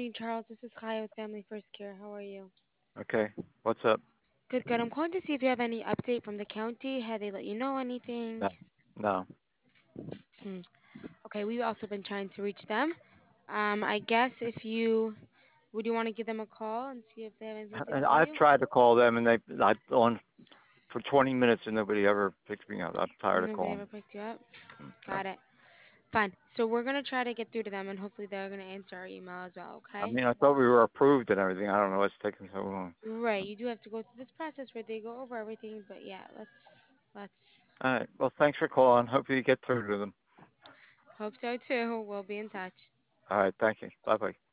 morning, Charles. This is Kaya with Family First Care. How are you? Okay. What's up? Good, good. I'm calling to see if you have any update from the county. Had they let you know anything? No. No. Hmm. Okay, we've also been trying to reach them. I guess if you would you want to give them a call and see if they have anything to And tell I've you? tried to call them, and I've on for 20 minutes, and nobody ever picks me up. I'm tired of Nobody calling. ever picked you up? Yeah. Got it. Fine. So we're gonna try to get through to them and hopefully they're gonna answer our email as well, I okay? mean, I thought we were approved and everything. I don't know what's taking so long. Right, you do have to go through this process where they go over everything, but yeah, let's All right. Well, thanks for calling. Hopefully you get through to them. hope so too. We'll be in touch. All right. Thank you. Bye bye.